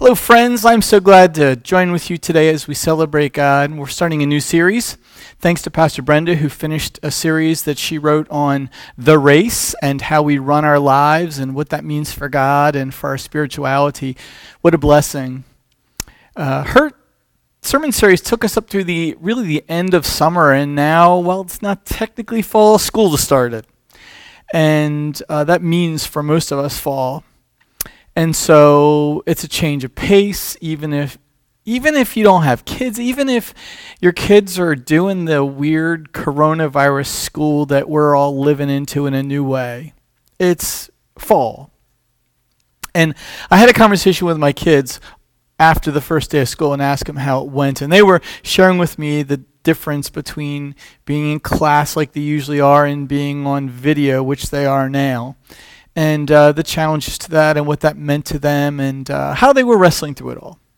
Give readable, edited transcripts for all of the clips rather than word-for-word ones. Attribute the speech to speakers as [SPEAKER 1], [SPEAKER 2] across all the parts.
[SPEAKER 1] Hello, friends. I'm so glad to join with you today as we celebrate God. We're starting a new series. Thanks to Pastor Brenda, who finished a series that she wrote on the race and how we run our lives and what that means for God and for our spirituality. What a blessing. Her sermon series took us up through the end of summer, and now, well, it's not technically fall, school has started. And that means for most of us fall. And so it's a change of pace, even if you don't have kids, even if your kids are doing the weird coronavirus school that we're all living into in a new way. It's fall. And I had a conversation with my kids after the first day of school and asked them how it went. And they were sharing with me the difference between being in class like they usually are and being on video, which they are now. And the challenges to that and what that meant to them and how they were wrestling through it all.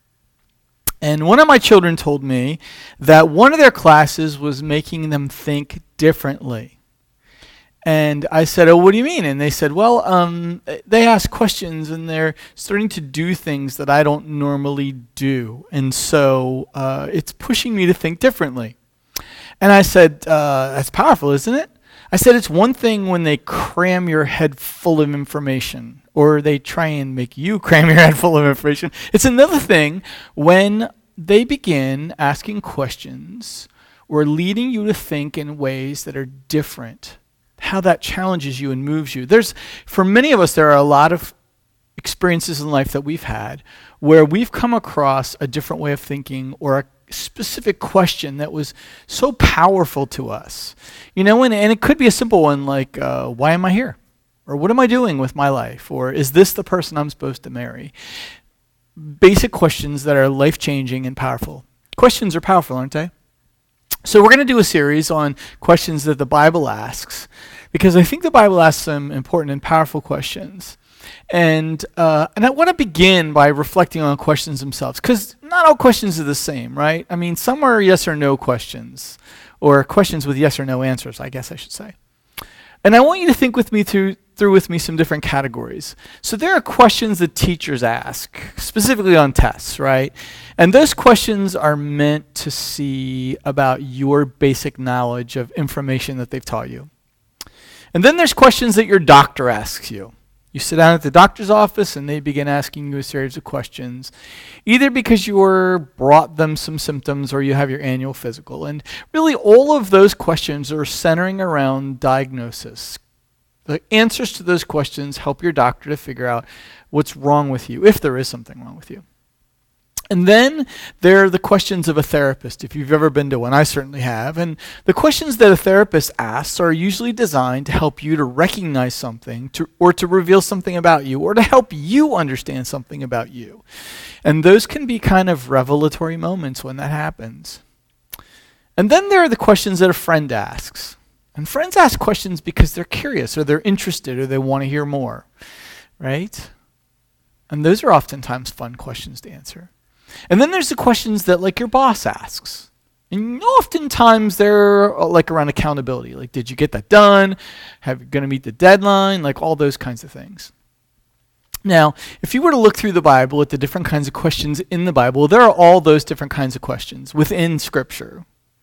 [SPEAKER 1] And one of my children told me that one of their classes was making them think differently. And I said, oh, what do you mean? And they said, well, they ask questions and they're starting to do things that I don't normally do. And so it's pushing me to think differently. And I said, that's powerful, isn't it? I said, it's one thing when they cram your head full of information, or they try and make you cram your head full of information. It's another thing when they begin asking questions or leading you to think in ways that are different, how that challenges you and moves you. For many of us, there are a lot of experiences in life that we've had where we've come across a different way of thinking or a specific question that was so powerful to us. And it could be a simple one like, why am I here? Or what am I doing with my life? Or is this the person I'm supposed to marry? Basic questions that are life-changing and powerful. Questions are powerful, aren't they? So we're going to do a series on questions that the Bible asks, because I think the Bible asks some important and powerful questions. And I want to begin by reflecting on questions themselves, because not all questions are the same, right? I mean, some are yes or no questions, or questions with yes or no answers, I guess I should say. And I want you to think with me through with me some different categories. So there are questions that teachers ask, specifically on tests, right? And those questions are meant to see about your basic knowledge of information that they've taught you. And then there's questions that your doctor asks you. You sit down at the doctor's office and they begin asking you a series of questions, either because you brought them some symptoms or you have your annual physical. And really all of those questions are centering around diagnosis. The answers to those questions help your doctor to figure out what's wrong with you, if there is something wrong with you. And then there are the questions of a therapist, if you've ever been to one. I certainly have. And the questions that a therapist asks are usually designed to help you to recognize something, or to reveal something about you, or to help you understand something about you. And those can be kind of revelatory moments when that happens. And then there are the questions that a friend asks. And friends ask questions because they're curious, or they're interested, or they want to hear more, right? And those are oftentimes fun questions to answer. And then there's the questions that like your boss asks. And oftentimes they're like around accountability. Like, did you get that done? Have you going to meet the deadline? Like all those kinds of things. Now, if you were to look through the Bible at the different kinds of questions in the Bible, there are all those different kinds of questions within Scripture.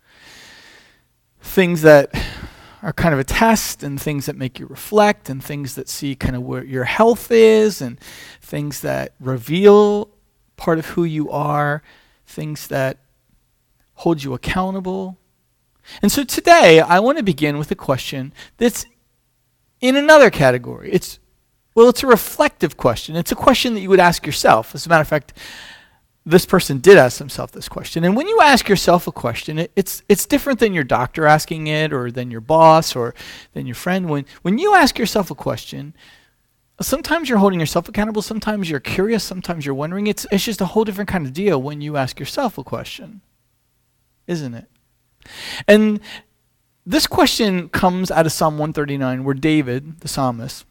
[SPEAKER 1] Things that are kind of a test, and things that make you reflect, and things that see kind of where your health is, and things that reveal part of who you are, things that hold you accountable. And so today, I want to begin with a question that's in another category. It's a reflective question. It's a question that you would ask yourself. As a matter of fact, this person did ask himself this question. And when you ask yourself a question, it's different than your doctor asking it, or than your boss, or than your friend. When you ask yourself a question, sometimes you're holding yourself accountable, sometimes you're curious, sometimes you're wondering. It's just a whole different kind of deal when you ask yourself a question, isn't it? And this question comes out of Psalm 139, where David, the psalmist,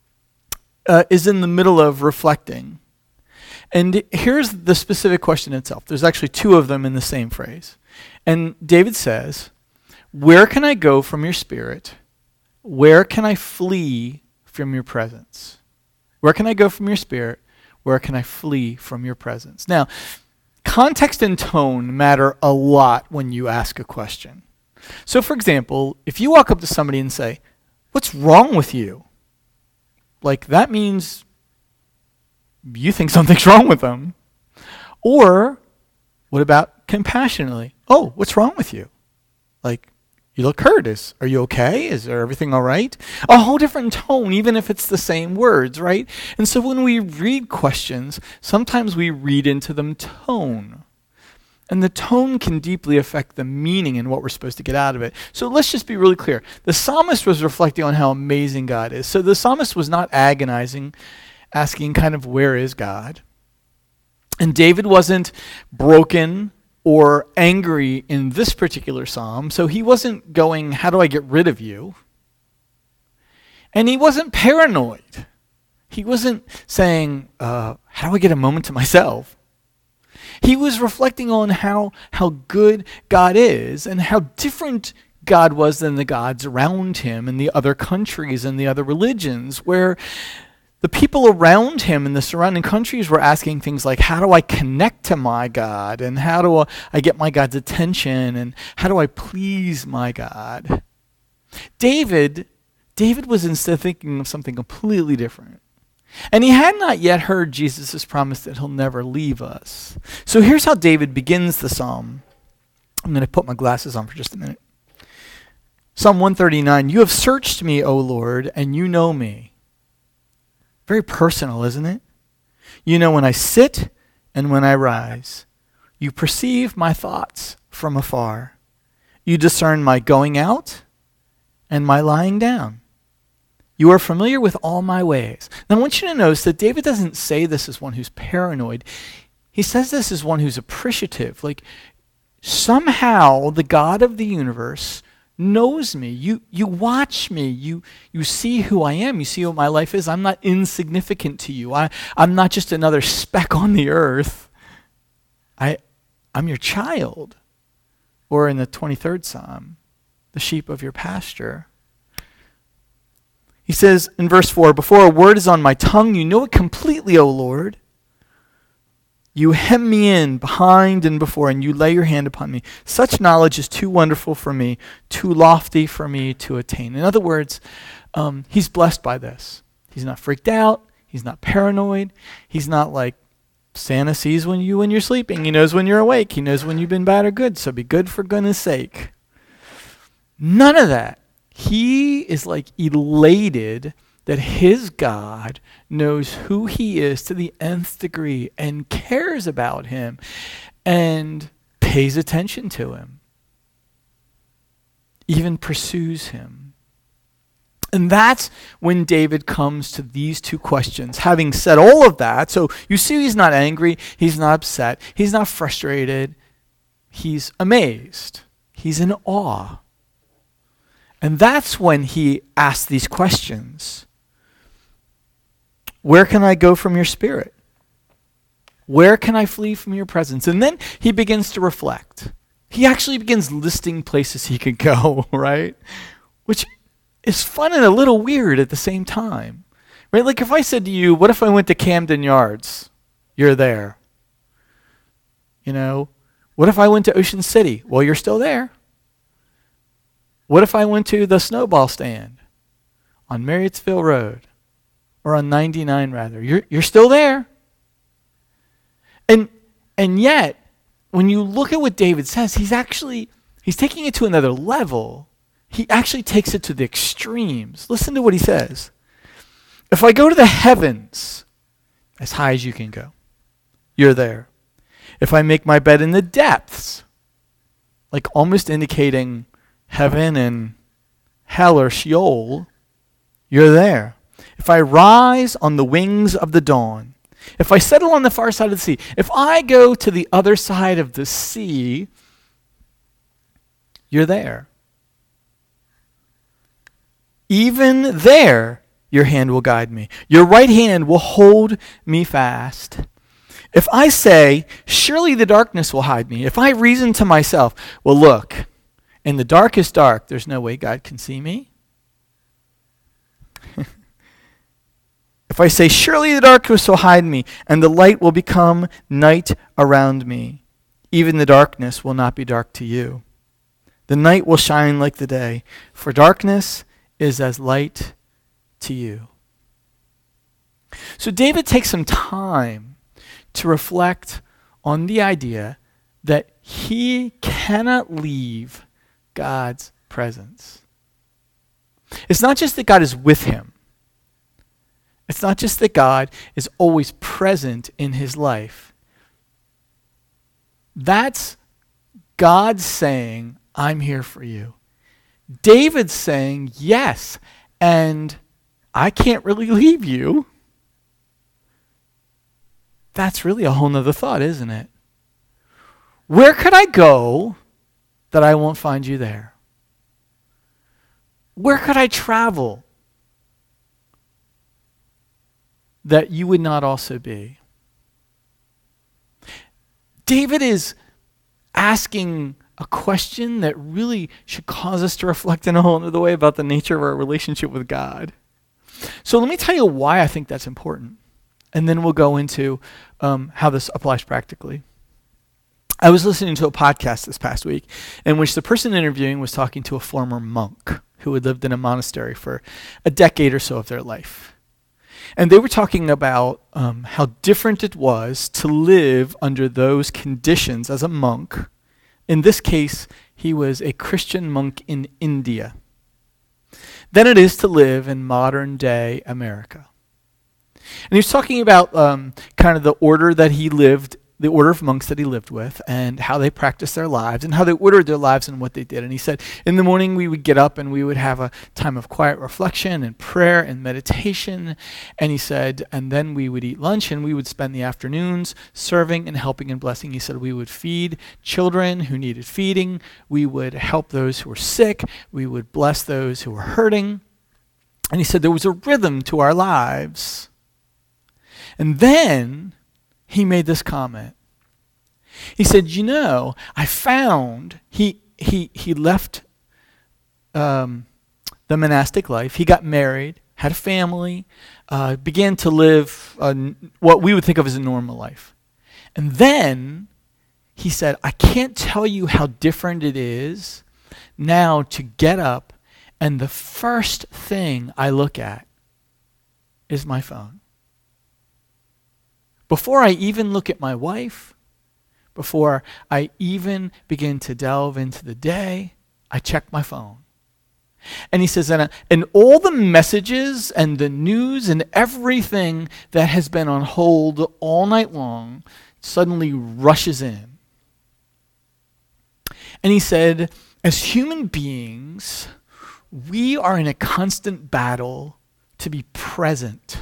[SPEAKER 1] is in the middle of reflecting. And here's the specific question itself. There's actually two of them in the same phrase. And David says, "Where can I go from your spirit? Where can I flee from your presence?" Where can I go from your spirit? Where can I flee from your presence? Now, context and tone matter a lot when you ask a question. So, for example, if you walk up to somebody and say, "What's wrong with you?" Like, that means you think something's wrong with them. Or, what about compassionately? "Oh, what's wrong with you?" Like, "You look hurt. Are you okay? Is there everything all right?" A whole different tone, even if it's the same words, right? And so when we read questions, sometimes we read into them tone. And the tone can deeply affect the meaning and what we're supposed to get out of it. So let's just be really clear. The psalmist was reflecting on how amazing God is. So the psalmist was not agonizing, asking kind of, where is God? And David wasn't broken or angry in this particular psalm. So he wasn't going, how do I get rid of you? And he wasn't paranoid. He wasn't saying, how do I get a moment to myself? He was reflecting on how good God is and how different God was than the gods around him and the other countries and the other religions, where the people around him in the surrounding countries were asking things like, how do I connect to my God? And how do I get my God's attention? And how do I please my God? David was instead thinking of something completely different. And he had not yet heard Jesus' promise that he'll never leave us. So here's how David begins the psalm. I'm going to put my glasses on for just a minute. Psalm 139, "You have searched me, O Lord, and you know me." Very personal, isn't it? "You know when I sit and when I rise. You perceive my thoughts from afar. You discern my going out and my lying down. You are familiar with all my ways." Now I want you to notice that David doesn't say this as one who's paranoid. He says this as one who's appreciative. Like, somehow the God of the universe knows me. You watch me. You see who I am. You see what my life is. I'm not insignificant to you. I'm not just another speck on the earth. I'm your child. Or in the 23rd Psalm, the sheep of your pasture. He says in verse 4, "Before a word is on my tongue, you know it completely, O Lord. You hem me in behind and before, and you lay your hand upon me. Such knowledge is too wonderful for me, too lofty for me to attain." In other words, he's blessed by this. He's not freaked out. He's not paranoid. He's not like, Santa sees when you're sleeping. He knows when you're awake. He knows when you've been bad or good, so be good for goodness sake. None of that. He is like elated that his God knows who he is to the nth degree and cares about him and pays attention to him, even pursues him. And that's when David comes to these two questions. Having said all of that, so you see he's not angry, he's not upset, he's not frustrated, he's amazed, he's in awe. And that's when he asks these questions. Where can I go from your spirit? Where can I flee from your presence? And then he begins to reflect. He actually begins listing places he could go, right? Which is fun and a little weird at the same time. Right? Like if I said to you, what if I went to Camden Yards? You're there. You know, what if I went to Ocean City? Well, you're still there. What if I went to the snowball stand on Marriottsville Road? Or on 99 rather. You're still there. And yet, when you look at what David says, he's taking it to another level. He actually takes it to the extremes. Listen to what he says. If I go to the heavens, as high as you can go, you're there. If I make my bed in the depths, like almost indicating heaven and hell or Sheol, you're there. If I rise on the wings of the dawn, if I settle on the far side of the sea, if I go to the other side of the sea, you're there. Even there, your hand will guide me. Your right hand will hold me fast. If I say, surely the darkness will hide me. If I reason to myself, well, look, in the darkest dark, there's no way God can see me. If If I say, surely the darkness will hide me, and the light will become night around me, even the darkness will not be dark to you. The night will shine like the day, for darkness is as light to you. So David takes some time to reflect on the idea that he cannot leave God's presence. It's not just that God is with him. It's not just that God is always present in his life. That's God saying, I'm here for you. David's saying, yes, and I can't really leave you. That's really a whole nother thought, isn't it? Where could I go that I won't find you there? Where could I travel that you would not also be? David is asking a question that really should cause us to reflect in a whole other way about the nature of our relationship with God. So let me tell you why I think that's important, and then we'll go into how this applies practically. I was listening to a podcast this past week in which the person interviewing was talking to a former monk who had lived in a monastery for a decade or so of their life. And they were talking about how different it was to live under those conditions as a monk. In this case, he was a Christian monk in India, than it is to live in modern day America. And he was talking about kind of the order that he lived, the order of monks that he lived with, and how they practiced their lives, and how they ordered their lives and what they did. And he said, in the morning we would get up and we would have a time of quiet reflection and prayer and meditation. And he said, and then we would eat lunch and we would spend the afternoons serving and helping and blessing. He said, we would feed children who needed feeding. We would help those who were sick. We would bless those who were hurting. And he said, there was a rhythm to our lives. And then he made this comment. He said, I found he left the monastic life. He got married, had a family, began to live what we would think of as a normal life. And then he said, I can't tell you how different it is now to get up and the first thing I look at is my phone. Before I even look at my wife, before I even begin to delve into the day, I check my phone. And he says, and all the messages and the news and everything that has been on hold all night long suddenly rushes in. And he said, as human beings, we are in a constant battle to be present.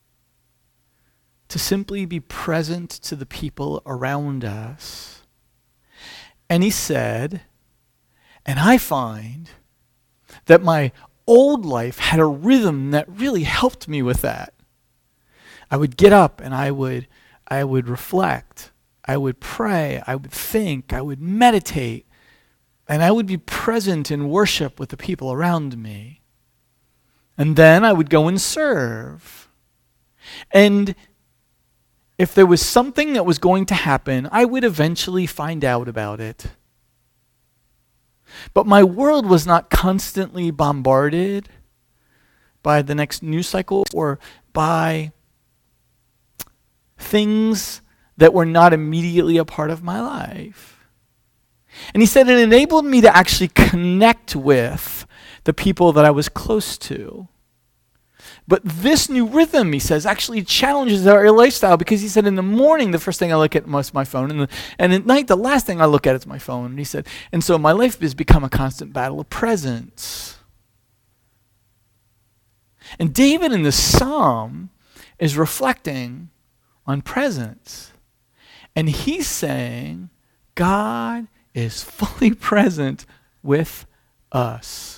[SPEAKER 1] To simply be present to the people around us. And he said, and I find that my old life had a rhythm that really helped me with that. I would get up and I would reflect. I would pray. I would think. I would meditate. And I would be present in worship with the people around me. And then I would go and serve. And if there was something that was going to happen, I would eventually find out about it. But my world was not constantly bombarded by the next news cycle or by things that were not immediately a part of my life. And he said it enabled me to actually connect with the people that I was close to. But this new rhythm, he says, actually challenges our lifestyle because he said in the morning, the first thing I look at is my phone. And at night, the last thing I look at is my phone. And he said, and so my life has become a constant battle of presence. And David in the psalm is reflecting on presence. And he's saying, God is fully present with us.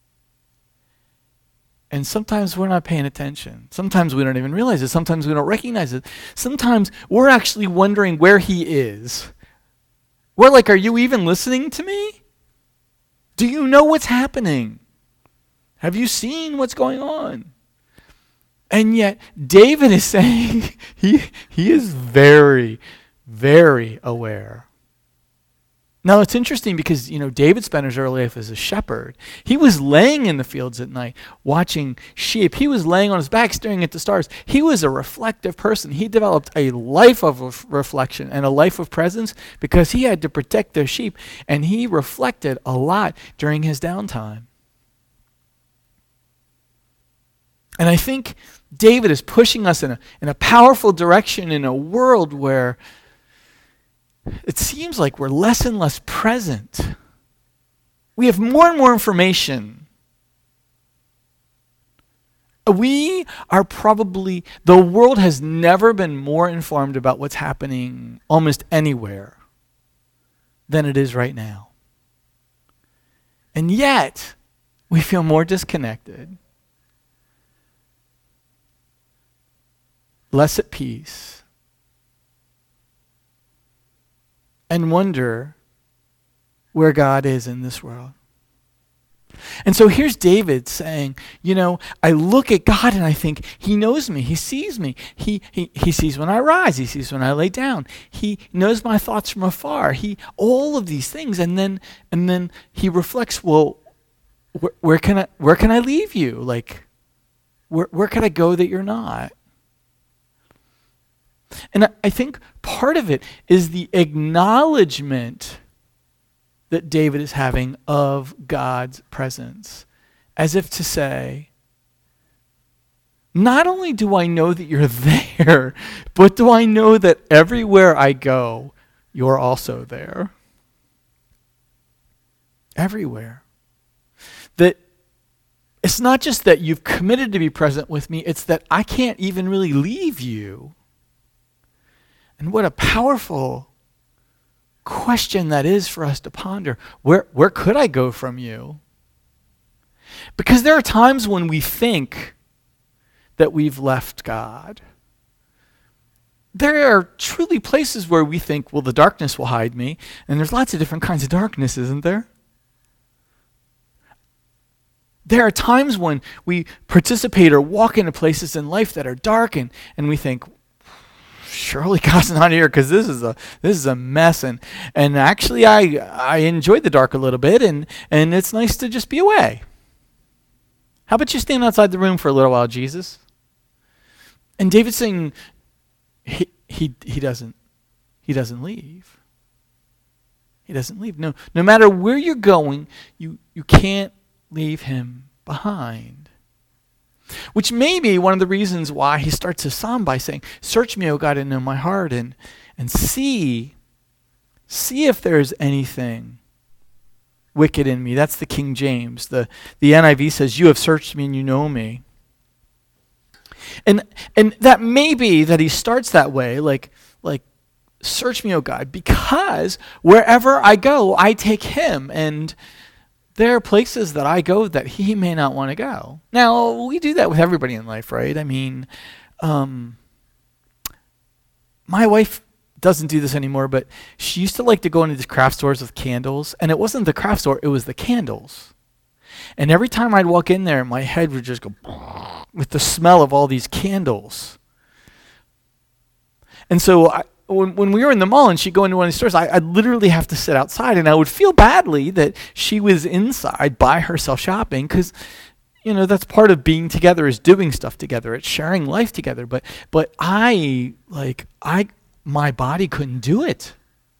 [SPEAKER 1] And sometimes we're not paying attention. Sometimes we don't even realize it. Sometimes we don't recognize it. Sometimes we're actually wondering where he is. We're like, are you even listening to me? Do you know what's happening? Have you seen what's going on? And yet David is saying he is very, very aware. Now it's interesting because, David spent his early life as a shepherd. He was laying in the fields at night watching sheep. He was laying on his back staring at the stars. He was a reflective person. He developed a life of reflection and a life of presence because he had to protect those sheep, and he reflected a lot during his downtime. And I think David is pushing us in a powerful direction in a world where it seems like we're less and less present. We have more and more information. The world has never been more informed about what's happening almost anywhere than it is right now. And yet, we feel more disconnected, less at peace, and wonder where God is in this world. And so here's David saying, I look at God and I think he knows me. He sees me. He sees when I rise. He sees when I lay down. He knows my thoughts from afar. All of these things. And then he reflects, well, where can I leave you? Like, where can I go that you're not? And I think part of it is the acknowledgement that David is having of God's presence, as if to say, not only do I know that you're there, but do I know that everywhere I go, you're also there. Everywhere. That it's not just that you've committed to be present with me, it's that I can't even really leave you. And what a powerful question that is for us to ponder. Where could I go from you? Because there are times when we think that we've left God. There are truly places where we think, well, the darkness will hide me. And there's lots of different kinds of darkness, isn't there? There are times when we participate or walk into places in life that are dark and we think, surely God's not here because this is a mess, and actually I enjoyed the dark a little bit, and it's nice to just be away. How about you stand outside the room for a little while, Jesus? And David's saying he doesn't leave. He doesn't leave. No matter where you're going, you can't leave him behind. Which may be one of the reasons why he starts his psalm by saying, search me, O God, and know my heart, and see if there's anything wicked in me. That's the King James. The NIV says, you have searched me and you know me. And that may be that he starts that way, like search me, O God, because wherever I go, I take him, and there are places that I go that he may not want to go. Now, we do that with everybody in life, right? I mean, my wife doesn't do this anymore, but she used to like to go into these craft stores with candles, and it wasn't the craft store, it was the candles. And every time I'd walk in there, my head would just go with the smell of all these candles. And so when we were in the mall and she'd go into one of these stores, I'd literally have to sit outside, and I would feel badly that she was inside by herself shopping, because that's part of being together, is doing stuff together. It's sharing life together. But my body couldn't do it.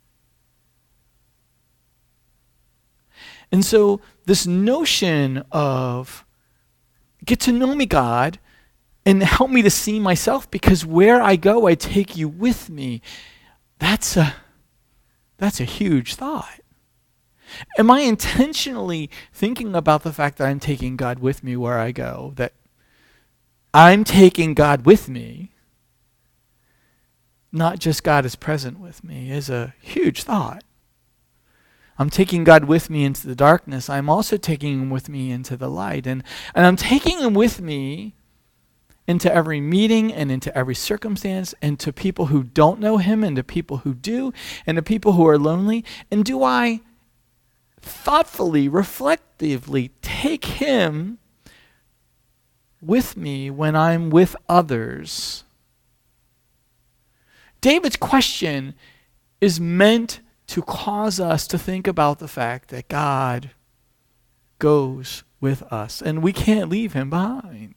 [SPEAKER 1] And so this notion of get to know me, God, and help me to see myself, because where I go, I take you with me. That's a huge thought. Am I intentionally thinking about the fact that I'm taking God with me where I go? That I'm taking God with me, not just God is present with me, is a huge thought. I'm taking God with me into the darkness. I'm also taking him with me into the light. And I'm taking him with me into every meeting and into every circumstance, and to people who don't know him and to people who do, and to people who are lonely. And do I thoughtfully, reflectively take him with me when I'm with others? David's question is meant to cause us to think about the fact that God goes with us and we can't leave him behind.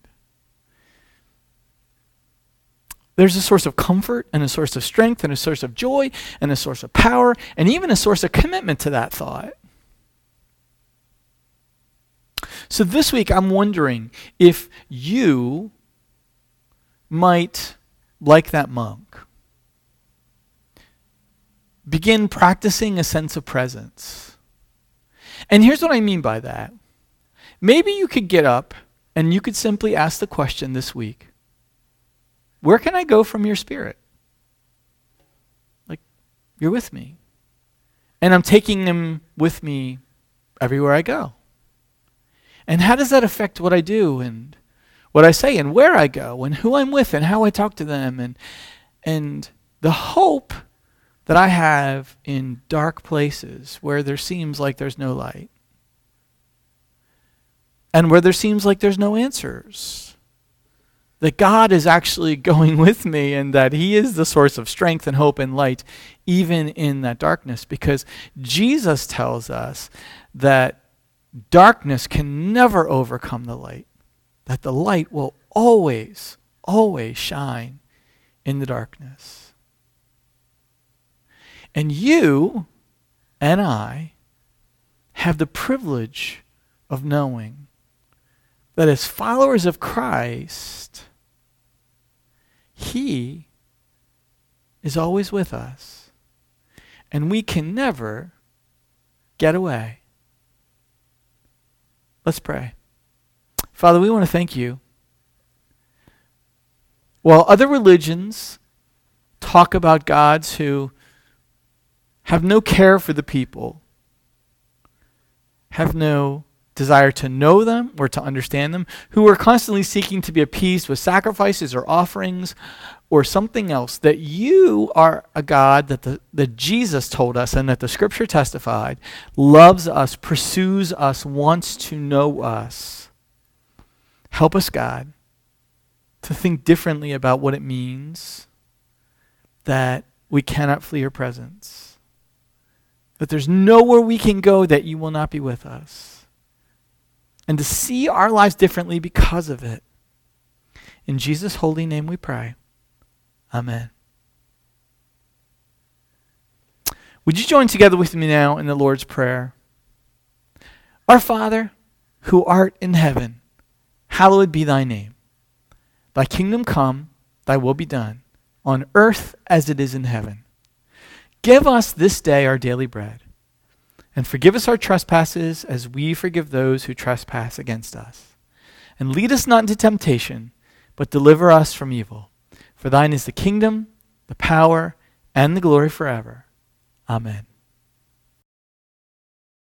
[SPEAKER 1] There's a source of comfort and a source of strength and a source of joy and a source of power and even a source of commitment to that thought. So this week I'm wondering if you might, like that monk, begin practicing a sense of presence. And here's what I mean by that. Maybe you could get up and you could simply ask the question this week, where can I go from your spirit? Like, you're with me. And I'm taking him with me everywhere I go. And how does that affect what I do and what I say and where I go and who I'm with and how I talk to them and the hope that I have in dark places where there seems like there's no light and where there seems like there's no answers. That God is actually going with me and that he is the source of strength and hope and light even in that darkness, because Jesus tells us that darkness can never overcome the light, that the light will always, always shine in the darkness. And you and I have the privilege of knowing that as followers of Christ, he is always with us. And we can never get away. Let's pray. Father, we want to thank you. While other religions talk about gods who have no care for the people, have no desire to know them or to understand them, who are constantly seeking to be appeased with sacrifices or offerings or something else, that you are a God that Jesus told us and that the scripture testified loves us, pursues us, wants to know us. Help us, God, to think differently about what it means that we cannot flee your presence, that there's nowhere we can go that you will not be with us, and to see our lives differently because of it. In Jesus' holy name we pray. Amen. Would you join together with me now in the Lord's Prayer? Our Father, who art in heaven, hallowed be thy name. Thy kingdom come, thy will be done, on earth as it is in heaven. Give us this day our daily bread, and forgive us our trespasses as we forgive those who trespass against us. And lead us not into temptation, but deliver us from evil. For thine is the kingdom, the power, and the glory forever. Amen.